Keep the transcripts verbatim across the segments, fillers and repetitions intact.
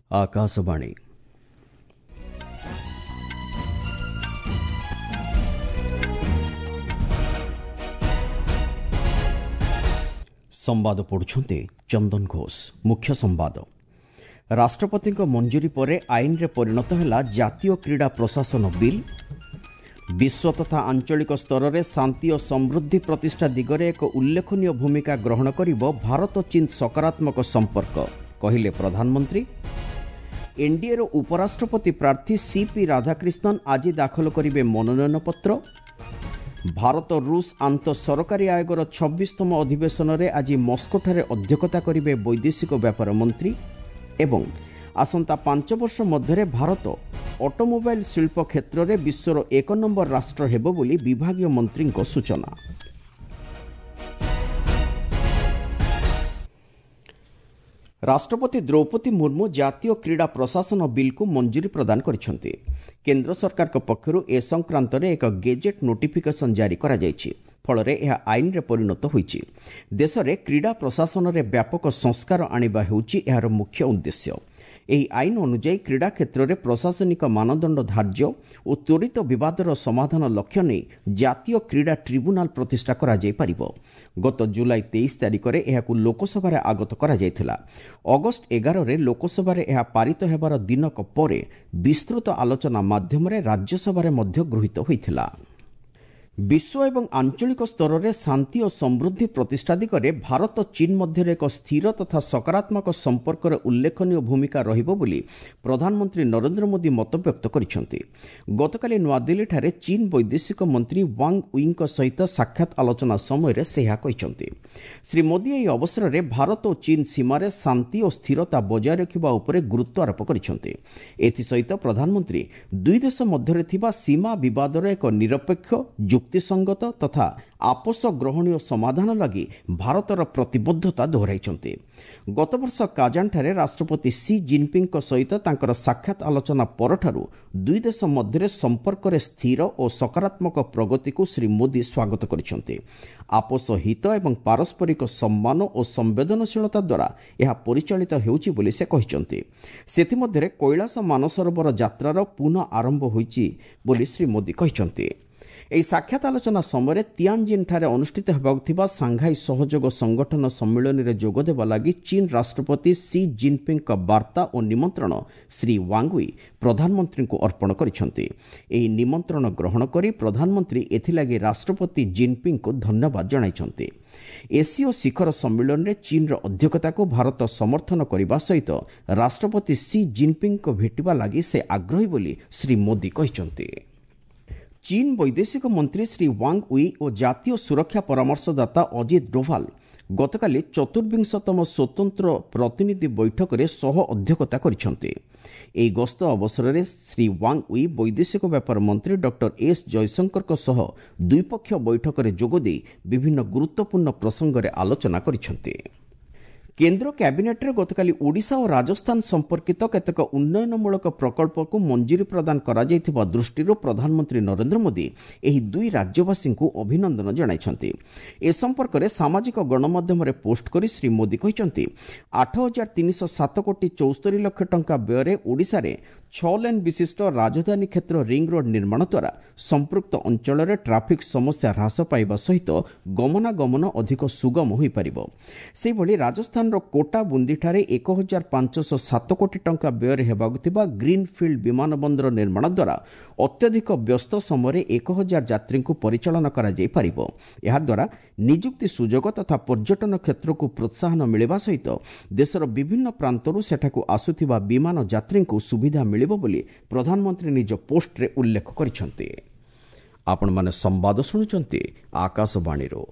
आकाशवाणी संवाद पढ़ुछन्ते चंदन घोष। मुख्य संवाद। राष्ट्रपति मंजूरी पर आईन रे परिणत है जातीय क्रीड़ा प्रशासन बिल। विश्व तथा आंचलिक स्तर में शांति और समृद्धि प्रतिष्ठा दिगरे एक उल्लेखनीय भूमिका ग्रहण करिबो भारत चीन सकारात्मक संपर्क कहिले प्रधानमंत्री। एनडीए रो उपराष्ट्रपति प्रार्थी सीपी राधाकृष्णन आज दाखल करिबे मनोनयन पत्र। भारत रूस आंत सरकारी आयोगर छब्बीसतम अधिवेशन में आज मस्कोठारे अध्यक्षता करिबे वैदेशिक व्यापार मंत्री। एवं आसंता पांच वर्ष मध्य भारत ऑटोमोबाइल शिल्प क्षेत्र में विश्वर एक नंबर राष्ट्र हेबो बोली विभागीय मंत्री सूचना। राष्ट्रपति द्रौपदी मुर्मू जातीय क्रीड़ा प्रशासन बिल को मंजूरी प्रदान करिसेंति। केंद्र सरकार पक्षरु ए संक्रांत रे एक गेजेट नोटिफिकेशन जारी करा जायछि। फल यह आईन रे परिणत होइछि। देश रे क्रीड़ा प्रशासन रे व्यापक संस्कार आनिबा हेउछि एहार मुख्य उद्देश्य। ଏହି ଆଇନ ଅନୁଯାୟୀ କ୍ରୀଡ଼ା କ୍ଷେତ୍ରରେ ପ୍ରଶାସନିକ ମାନଦଣ୍ଡ ଧାର୍ଯ୍ୟ ଓ ତ୍ୱରିତ ବିବାଦର ସମାଧାନ ଲକ୍ଷ୍ୟ ନେଇ ଜାତୀୟ କ୍ରୀଡ଼ା ଟ୍ରିବ୍ୟୁନାଲ ପ୍ରତିଷ୍ଠା କରାଯାଇପାରିବ। ଗତ ଜୁଲାଇ ତେଇଶ ତାରିଖରେ ଏହାକୁ ଲୋକସଭାରେ ଆଗତ କରାଯାଇଥିଲା। ଅଗଷ୍ଟ ଏଗାରରେ ଲୋକସଭାରେ ଏହା ପାରିତ ହେବାର ଦିନକ ପରେ ବିସ୍ତୃତ ଆଲୋଚନା ମାଧ୍ୟମରେ ରାଜ୍ୟସଭାରେ ମଧ୍ୟ ଗୃହୀତ ହୋଇଥିଲା। विश्व एवं आंचलिक स्तर में शांति और समृद्धि प्रतिष्ठा दिगरे भारत चीन मध्य एक स्थिर तथा सकारात्मक संपर्क उल्लेखनीय भूमिका रहिबो बोली प्रधानमंत्री नरेंद्र मोदी मत व्यक्त करिसेंति। गतकाली नुआदिल्ली ठारे चीन वैदेशिक मंत्री वांग उइंग सहित साक्षात आलोचना समय से यह कहिसेंति। श्री मोदी एही अवसर में भारत और चीन सीमार शांति और स्थिरता बजाय रखिबा उपरे गुरुत्व आरोप करिसेंति। एथिसहित प्रधानमंत्री दुई देश मध्य थिबा सीमा विवादर एक निरपेक्ष युक्तिसंगत तथा आपस ग्रहणीय समाधान लगी भारतर प्रतिबद्धता दोहराइछन्ति। गत वर्ष काजान ठारे राष्ट्रपति सी जिनपिंग सहित तांकर साक्षात आलोचना परठारु दुई देश मध्य संपर्क रे स्थिर और सकारात्मक प्रगति को श्री मोदी स्वागत करिछन्ति। आपस हित एवं पारस्परिक सम्मान और संवेदनशीलता द्वारा यह परिचालित हेउछि बोली से कहिछन्ति। सेथिमध्यरे कैलाश मानसरोवर यात्रार पुनः आरंभ होइछि बोली श्री मोदी कहिछन्ति। ଏହି ସାକ୍ଷାତ ଆଲୋଚନା ସମୟରେ ତିଆନଜିନ୍ ଠାରେ ଅନୁଷ୍ଠିତ ହେବାକୁ ଥିବା ସାଂଘାଇ ସହଯୋଗ ସଂଗଠନ ସମ୍ମିଳନୀରେ ଯୋଗଦେବା ଲାଗି ଚୀନ ରାଷ୍ଟ୍ରପତି ସି ଜିନପିଙ୍ଗଙ୍କ ବାର୍ତ୍ତା ଓ ନିମନ୍ତ୍ରଣ ଶ୍ରୀ ୱାଙ୍ଗୱି ପ୍ରଧାନମନ୍ତ୍ରୀଙ୍କୁ ଅର୍ପଣ କରିଛନ୍ତି। ଏହି ନିମନ୍ତ୍ରଣ ଗ୍ରହଣ କରି ପ୍ରଧାନମନ୍ତ୍ରୀ ଏଥିଲାଗି ରାଷ୍ଟ୍ରପତି ଜିନପିଙ୍ଗଙ୍କୁ ଧନ୍ୟବାଦ ଜଣାଇଛନ୍ତି। ଏସୀୟ ଶିଖର ସମ୍ମିଳନୀରେ ଚୀନର ଅଧ୍ୟକ୍ଷତାକୁ ଭାରତ ସମର୍ଥନ କରିବା ସହିତ ରାଷ୍ଟ୍ରପତି ସି ଜିନପିଙ୍ଗଙ୍କ ଭେଟିବା ଲାଗି ସେ ଆଗ୍ରହୀ ବୋଲି ଶ୍ରୀ ମୋଦି କହିଛନ୍ତି। चीन वैदेशिक मंत्री श्री वांग उई और जातीय सुरक्षा परामर्शदाता अजित डोभाल गतकाली चतुर्विंशतम स्वतंत्र प्रतिनिधि बैठक में सह अध्यक्षता करिसेंति। एही गस्त अवसर में श्री वांग उई वैदेशिक व्यापार मंत्री डॉक्टर एस जयशंकर सह द्विपक्षीय बैठक में जोगदे विभिन्न गुरुत्वपूर्ण प्रसंग में आलोचना करिसेंति। केंद्र कैबिनेट रे गतकाली ओडिशा और राजस्थान संपर्कित केतक उन्नयनमूलक प्रकल्प को मंजूरी प्रदान करा जायथिबा दृष्टिरो प्रधानमंत्री नरेंद्र मोदी एही दुई राज्यवासी को अभिनंदन जणाइछन्ति। ए संपर्क में सामाजिक गणमाध्यम रे पोस्ट करी श्री मोदी कहिसन्ति आठ हजार तीन सौ सात कोटी चौस्तरी लाख टंका व्यय ओडिशा रे छह लेन विशिष्ट राजधानी क्षेत्र रिंग रोड निर्माण द्वारा संपृक्त अंचल रे ट्राफिक समस्या ह्रास पाइबा सहित गमनागमन अधिक सुगम होई परिबो। से भली राजस्थान कोटा बुंदी ठारे एक हजार पांच सौ सात कोटी टंका व्यय हेबाक थिबा ग्रीनफिल्ड विमान बंदर निर्माण द्वारा अत्यधिक व्यस्त समय एक हजार यात्री को परिचालन करा जाय परिबो। एहा द्वारा नियुक्ति सुजोग तथा पर्यटन क्षेत्र को प्रोत्साहन मिलवा सहित देशर विभिन्न प्रांतरू सेठाकू आसुथिबा विमान यात्री को सुविधा मिलिबो बोली प्रधानमंत्री निज पोस्ट रे उल्लेख करिसेंति। आपण माने संवाद सुनुचंती आकाशवाणी रो।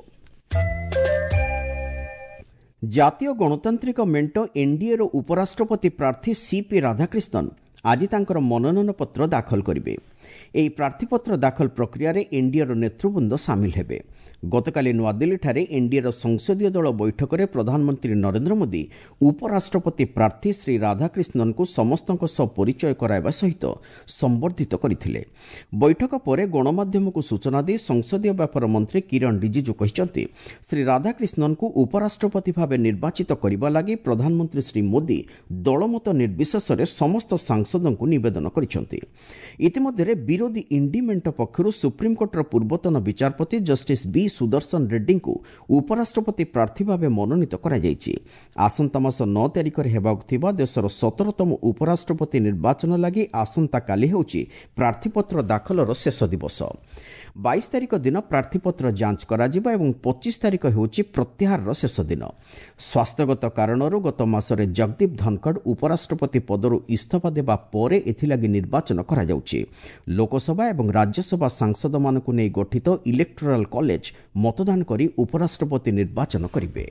जातीय गणतांत्रिक मेंट एनडीए रो उपराष्ट्रपति प्रार्थी सीपी राधाकृष्णन आज तांकर मनोनयन पत्र दाखल करिवे। ଏହି ପ୍ରାର୍ଥୀପତ୍ର ଦାଖଲ ପ୍ରକ୍ରିୟାରେ ଏନ୍ଡିଏର ନେତୃବୃନ୍ଦ ସାମିଲ ହେବେ। ଗତକାଲି ନୂଆଦିଲ୍ଲୀଠାରେ ଏନ୍ଡିଏର ସଂସଦୀୟ ଦଳ ବୈଠକରେ ପ୍ରଧାନମନ୍ତ୍ରୀ ନରେନ୍ଦ୍ର ମୋଦି ଉପରାଷ୍ଟ୍ରପତି ପ୍ରାର୍ଥୀ ଶ୍ରୀ ରାଧାକ୍ରିଷ୍ଣନଙ୍କୁ ସମସ୍ତଙ୍କ ସହ ପରିଚୟ କରାଇବା ସହିତ ସମ୍ବର୍ଦ୍ଧିତ କରିଥିଲେ। ବୈଠକ ପରେ ଗଣମାଧ୍ୟମକୁ ସୂଚନା ଦେଇ ସଂସଦୀୟ ବ୍ୟାପାର ମନ୍ତ୍ରୀ କିରଣ ରିଜିଜୁ କହିଛନ୍ତି, ଶ୍ରୀ ରାଧାକ୍ରିଷ୍ଣନଙ୍କୁ ଉପରାଷ୍ଟ୍ରପତି ଭାବେ ନିର୍ବାଚିତ କରିବା ଲାଗି ପ୍ରଧାନମନ୍ତ୍ରୀ ଶ୍ରୀ ମୋଦି ଦଳମତ ନିର୍ବିଶେଷରେ ସମସ୍ତ ସାଂସଦଙ୍କୁ ନିବେଦନ କରିଛନ୍ତି। ଇତିମଧ୍ୟରେ ବିରୋଧୀ ଇଣ୍ଡି ମେଣ୍ଟ ପକ୍ଷରୁ ସୁପ୍ରିମକୋର୍ଟର ପୂର୍ବତନ ବିଚାରପତି ଜଷ୍ଟିସ୍ ବି ସୁଦର୍ଶନ ରେଡ୍ଡୀଙ୍କୁ ଉପରାଷ୍ଟ୍ରପତି ପ୍ରାର୍ଥୀ ଭାବେ ମନୋନୀତ କରାଯାଇଛି। ଆସନ୍ତା ମାସ ନଅ ତାରିଖରେ ହେବାକୁ ଥିବା ଦେଶର ସତରତମ ଉପରାଷ୍ଟ୍ରପତି ନିର୍ବାଚନ ଲାଗି ଆସନ୍ତାକାଲି ହେଉଛି ପ୍ରାର୍ଥୀପତ୍ର ଦାଖଲର ଶେଷ ଦିବସ। ବାଇଶ ତାରିଖ ଦିନ ପ୍ରାର୍ଥୀପତ୍ର ଯାଞ୍ଚ କରାଯିବ ଏବଂ ପଚିଶ ତାରିଖ ହେଉଛି ପ୍ରତ୍ୟାହାରର ଶେଷ ଦିନ। ସ୍ୱାସ୍ଥ୍ୟଗତ କାରଣରୁ ଗତ ମାସରେ ଜଗଦୀପ ଧନଖଡ ଉପରାଷ୍ଟ୍ରପତି ପଦରୁ ଇସ୍ତଫା ଦେବା ପରେ ଏଥିଲାଗି ନିର୍ବାଚନ କରାଯାଉଛି। ଲୋକସଭା ଏବଂ ରାଜ୍ୟସଭା ସାଂସଦମାନଙ୍କୁ ନେଇ ଗଠିତ ଇଲେକ୍ଟୋରାଲ କଲେଜ ମତଦାନ କରି ଉପରାଷ୍ଟ୍ରପତି ନିର୍ବାଚନ କରିବେ।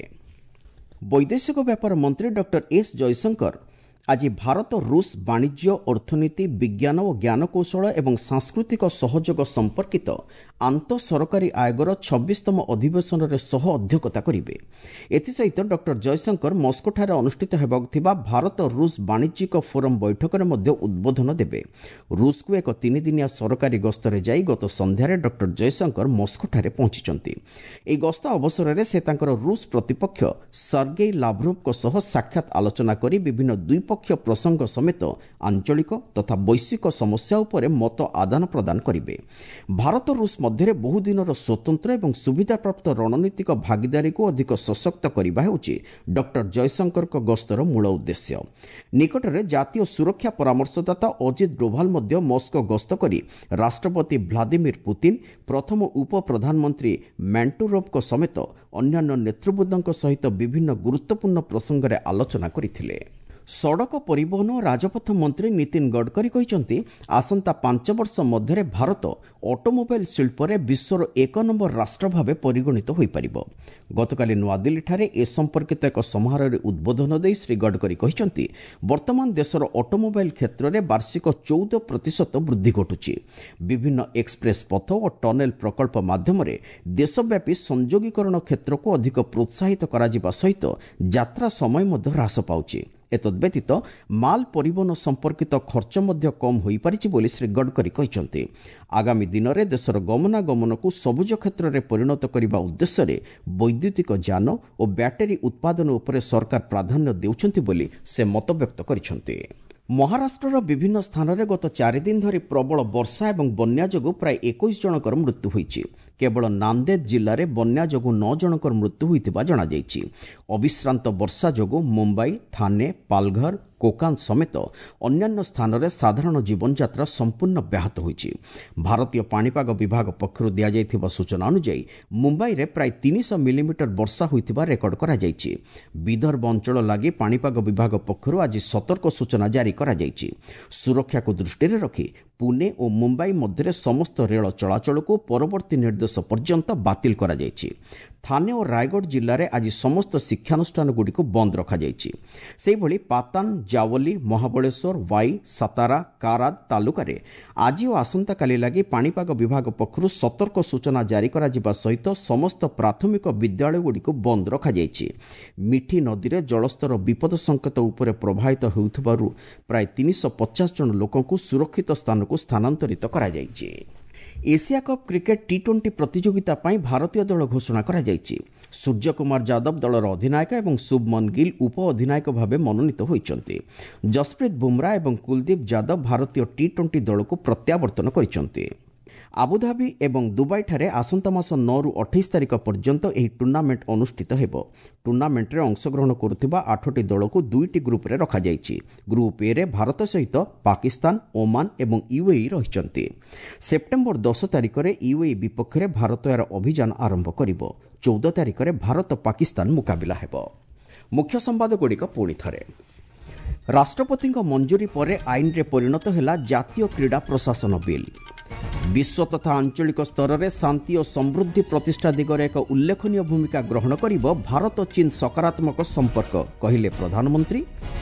ବୈଦେଶିକ ବ୍ୟାପାର ମନ୍ତ୍ରୀ ଡକ୍ଟର ଏସ୍ ଜୟଶଙ୍କର ଆଜି ଭାରତ ରୁଷ ବାଣିଜ୍ୟ, ଅର୍ଥନୀତି, ବିଜ୍ଞାନ ଓ ଜ୍ଞାନକୌଶଳ ଏବଂ ସାଂସ୍କୃତିକ ସହଯୋଗ ସମ୍ପର୍କିତ ଆନ୍ତଃ ସରକାରୀ ଆୟୋଗର ଛବିଶତମ ଅଧିବେଶନରେ ସହ ଅଧ୍ୟକ୍ଷତା କରିବେ। ଏଥିସହିତ ଡକ୍ଟର ଜୟଶଙ୍କର ମସ୍କୋଠାରେ ଅନୁଷ୍ଠିତ ହେବାକୁ ଥିବା ଭାରତ ରୁଷ ବାଣିଜ୍ୟିକ ଫୋରମ ବୈଠକରେ ମଧ୍ୟ ଉଦ୍ବୋଧନ ଦେବେ। ରୁଷକୁ ଏକ ତିନିଦିନିଆ ସରକାରୀ ଗସ୍ତରେ ଯାଇ ଗତ ସନ୍ଧ୍ୟାରେ ଡକ୍ଟର ଜୟଶଙ୍କର ମସ୍କୋଠାରେ ପହଞ୍ଚିଛନ୍ତି। ଏହି ଗସ୍ତ ଅବସରରେ ସେ ତାଙ୍କର ରୁଷ ପ୍ରତିପକ୍ଷ ସର୍ଗେଇ ଲାଭ୍ରୋଭଙ୍କ ସହ ସାକ୍ଷାତ ଆଲୋଚନା କରି ବିଭିନ୍ନ ଦ୍ୱିପକ୍ଷୀୟ ପ୍ରସଙ୍ଗ ସମେତ ଆଞ୍ଚଳିକ ତଥା ବୈଶ୍ୱିକ ସମସ୍ୟା ଉପରେ ମତ ଆଦାନ ପ୍ରଦାନ କରିବେ। ଭାରତ ରୁଷ ମଧ୍ୟରେ ବହୁଦିନର ସ୍ୱତନ୍ତ୍ର ଏବଂ ସୁବିଧାପ୍ରାପ୍ତ ରଣନୀତିକ ଭାଗିଦାରୀକୁ ଅଧିକ ସଶକ୍ତ କରିବା ହେଉଛି ଡକ୍ଟର ଜୟଶଙ୍କରଙ୍କ ଗସ୍ତର ମୂଳ ଉଦ୍ଦେଶ୍ୟ। ନିକଟରେ ଜାତୀୟ ସୁରକ୍ଷା ପରାମର୍ଶଦାତା ଅଜିତ ଡୋଭାଲ ମଧ୍ୟ ମସ୍କୋ ଗସ୍ତ କରି ରାଷ୍ଟ୍ରପତି ଭ୍ଲାଦିମିର ପୁତିନ, ପ୍ରଥମ ଉପପ୍ରଧାନମନ୍ତ୍ରୀ ମେଣ୍ଟୁରୋଭଙ୍କ ସମେତ ଅନ୍ୟାନ୍ୟ ନେତୃବୃନ୍ଦଙ୍କ ସହିତ ବିଭିନ୍ନ ଗୁରୁତ୍ୱପୂର୍ଣ୍ଣ ପ୍ରସଙ୍ଗରେ ଆଲୋଚନା କରିଥିଲେ। ସଡ଼କ ପରିବହନ ଓ ରାଜପଥ ମନ୍ତ୍ରୀ ନୀତିନ ଗଡ଼କରୀ କହିଛନ୍ତି, ଆସନ୍ତା ପାଞ୍ଚ ବର୍ଷ ମଧ୍ୟରେ ଭାରତ ଅଟୋମୋବାଇଲ୍ ଶିଳ୍ପରେ ବିଶ୍ୱର ଏକ ନମ୍ବର ରାଷ୍ଟ୍ର ଭାବେ ପରିଗଣିତ ହୋଇପାରିବ। ଗତକାଲି ନୂଆଦିଲ୍ଲୀଠାରେ ଏ ସମ୍ପର୍କିତ ଏକ ସମାରୋହରେ ଉଦ୍ବୋଧନ ଦେଇ ଶ୍ରୀ ଗଡ଼କରୀ କହିଛନ୍ତି, ବର୍ତ୍ତମାନ ଦେଶର ଅଟୋମୋବାଇଲ୍ କ୍ଷେତ୍ରରେ ବାର୍ଷିକ ଚଉଦ ପ୍ରତିଶତ ବୃଦ୍ଧି ଘଟୁଛି। ବିଭିନ୍ନ ଏକ୍ସପ୍ରେସ୍ ପଥ ଓ ଟନେଲ ପ୍ରକଳ୍ପ ମାଧ୍ୟମରେ ଦେଶବ୍ୟାପୀ ସଂଯୋଗୀକରଣ କ୍ଷେତ୍ରକୁ ଅଧିକ ପ୍ରୋତ୍ସାହିତ କରାଯିବା ସହିତ ଯାତ୍ରା ସମୟ ମଧ୍ୟ ହ୍ରାସ ପାଉଛି। ଏତଦ୍ବ୍ୟତୀତ ମାଲ ପରିବହନ ସମ୍ପର୍କିତ ଖର୍ଚ୍ଚ ମଧ୍ୟ କମ୍ ହୋଇପାରିଛି ବୋଲି ଶ୍ରୀ ଗଡ଼କରୀ କହିଛନ୍ତି। ଆଗାମୀ ଦିନରେ ଦେଶର ଗମନାଗମନକୁ ସବୁଜ କ୍ଷେତ୍ରରେ ପରିଣତ କରିବା ଉଦ୍ଦେଶ୍ୟରେ ବୈଦ୍ୟୁତିକ ଯାନ ଓ ବ୍ୟାଟେରୀ ଉତ୍ପାଦନ ଉପରେ ସରକାର ପ୍ରାଧାନ୍ୟ ଦେଉଛନ୍ତି ବୋଲି ସେ ମତବ୍ୟକ୍ତ କରିଛନ୍ତି। ମହାରାଷ୍ଟ୍ରର ବିଭିନ୍ନ ସ୍ଥାନରେ ଗତ ଚାରିଦିନ ଧରି ପ୍ରବଳ ବର୍ଷା ଏବଂ ବନ୍ୟା ଯୋଗୁଁ ପ୍ରାୟ ଏକୋଇଶ ଜଣଙ୍କର ମୃତ୍ୟୁ ହୋଇଛି। କେବଳ ନାନ୍ଦେଦ ଜିଲ୍ଲାରେ ବନ୍ୟା ଯୋଗୁଁ ନଅ ଜଣଙ୍କର ମୃତ୍ୟୁ ହୋଇଥିବା ଜଣାଯାଇଛି। ଅବିଶ୍ରାନ୍ତ ବର୍ଷା ଯୋଗୁଁ ମୁମ୍ବାଇ, ଥାନେ, ପାଲଘର, କୋକାନ୍ ସମେତ ଅନ୍ୟାନ୍ୟ ସ୍ଥାନରେ ସାଧାରଣ ଜୀବନଯାତ୍ରା ସମ୍ପୂର୍ଣ୍ଣ ବ୍ୟାହତ ହୋଇଛି। ଭାରତୀୟ ପାଣିପାଗ ବିଭାଗ ପକ୍ଷରୁ ଦିଆଯାଇଥିବା ସୂଚନା ଅନୁଯାୟୀ ମୁମ୍ବାଇରେ ପ୍ରାୟ ତିନିଶହ ମିଲିମିଟର ବର୍ଷା ହୋଇଥିବା ରେକର୍ଡ କରାଯାଇଛି। ବିଦର୍ଭ ଅଞ୍ଚଳ ଲାଗି ପାଣିପାଗ ବିଭାଗ ପକ୍ଷରୁ ଆଜି ସତର୍କ ସୂଚନା ଜାରି କରାଯାଇଛି। ସୁରକ୍ଷାକୁ ଦୃଷ୍ଟିରେ ରଖି ପୁନେ ଓ ମୁମ୍ବାଇ ମଧ୍ୟରେ ସମସ୍ତ ରେଳ ଚଳାଚଳକୁ ପରବର୍ତ୍ତୀ ନିର୍ଦ୍ଦେଶ ପର୍ଯ୍ୟନ୍ତ ବାତିଲ କରାଯାଇଛି। ଥାନେ ଓ ରାୟଗଡ଼ ଜିଲ୍ଲାରେ ଆଜି ସମସ୍ତ ଶିକ୍ଷାନୁଷ୍ଠାନଗୁଡ଼ିକୁ ବନ୍ଦ ରଖାଯାଇଛି। ସେହିଭଳି ପାତାନ, ଜାୱଲି, ମହାବଳେଶ୍ୱର, ୱାଇ, ସାତାରା, କାରାଦ ତାଲୁକାରେ ଆଜି ଓ ଆସନ୍ତାକାଲି ଲାଗି ପାଣିପାଗ ବିଭାଗ ପକ୍ଷରୁ ସତର୍କ ସୂଚନା ଜାରି କରାଯିବା ସହିତ ସମସ୍ତ ପ୍ରାଥମିକ ବିଦ୍ୟାଳୟଗୁଡ଼ିକୁ ବନ୍ଦ ରଖାଯାଇଛି। ମିଠି ନଦୀରେ ଜଳସ୍ତର ବିପଦ ସଙ୍କେତ ଉପରେ ପ୍ରବାହିତ ହେଉଥିବାରୁ ପ୍ରାୟ ତିନିଶହ ପଚାଶ ଜଣ ଲୋକଙ୍କୁ ସୁରକ୍ଷିତ ସ୍ଥାନକୁ ସ୍ଥାନାନ୍ତରିତ କରାଯାଇଛି। Asia cup cricket T twenty ପ୍ରତିଯୋଗିତା ପାଇଁ ଭାରତୀୟ ଦଳ ଘୋଷଣା କରାଯାଇଛି। ସୂର୍ଯ୍ୟକୁମାର ଯାଦବ ଦଳର ଅଧିନାୟକ ଏବଂ ଶୁଭମନ ଗିଲ୍ ଉପ ଅଧିନାୟକ ଭାବେ ମନୋନୀତ ହୋଇଛନ୍ତି। ଜସପ୍ରୀତ ବୁମରା ଏବଂ କୁଲଦୀପ ଯାଦବ ଭାରତୀୟ ଟି ଟ୍ୱେଣ୍ଟି ଦଳକୁ ପ୍ରତ୍ୟାବର୍ତ୍ତନ କରିଛନ୍ତି। ଆବୁଧାବି ଏବଂ ଦୁବାଇଠାରେ ଆସନ୍ତା ମାସ ନଅରୁ ଅଠେଇଶ ତାରିଖ ପର୍ଯ୍ୟନ୍ତ ଏହି ଟୁର୍ଣ୍ଣାମେଣ୍ଟ ଅନୁଷ୍ଠିତ ହେବ। ଟୁର୍ଣ୍ଣାମେଣ୍ଟରେ ଅଂଶଗ୍ରହଣ କରୁଥିବା ଆଠଟି ଦଳକୁ ଦୁଇଟି ଗ୍ରୁପରେ ରଖାଯାଇଛି। ଗ୍ରୁପ୍ ଏରେ ଭାରତ ସହିତ ପାକିସ୍ତାନ, ଓମାନ ଏବଂ ୟୁଏଇ ରହିଛନ୍ତି। ସେପ୍ଟେମ୍ବର ଦଶ ତାରିଖରେ ୟୁଏଇ ବିପକ୍ଷରେ ଭାରତ ଏହାର ଅଭିଯାନ ଆରମ୍ଭ କରିବ। ଚଉଦ ତାରିଖରେ ଭାରତ ପାକିସ୍ତାନ ମୁକାବିଲା ହେବ। ମୁଖ୍ୟ ସମ୍ବାଦଗୁଡ଼ିକ ପୁଣି ଥରେ। ରାଷ୍ଟ୍ରପତିଙ୍କ ମଞ୍ଜୁରୀ ପରେ ଆଇନରେ ପରିଣତ ହେଲା ଜାତୀୟ କ୍ରୀଡ଼ା ପ୍ରଶାସନ ବିଲ୍। ବିଶ୍ୱ ତଥା ଆଞ୍ଚଳିକ ସ୍ତରରେ ଶାନ୍ତି ଓ ସମୃଦ୍ଧି ପ୍ରତିଷ୍ଠା ଦିଗରେ ଏକ ଉଲ୍ଲେଖନୀୟ ଭୂମିକା ଗ୍ରହଣ କରିବ ଭାରତ ଚୀନ ସକାରାତ୍ମକ ସମ୍ପର୍କ, କହିଲେ ପ୍ରଧାନମନ୍ତ୍ରୀ।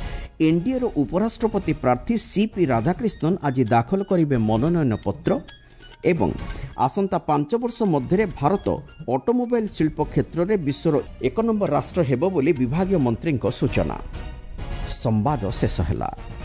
एनडीएर उपराष्ट्रपति प्रार्थी सीपी राधाकृष्णन आज दाखल करेंगे मनोनयन पत्र एवं आसंता पांच वर्ष मध्य भारत ऑटोमोबाइल शिल्प क्षेत्र में विश्वर एक नंबर राष्ट्र हेबो बोली विभागीय मंत्री सूचना। संवाद शेष है।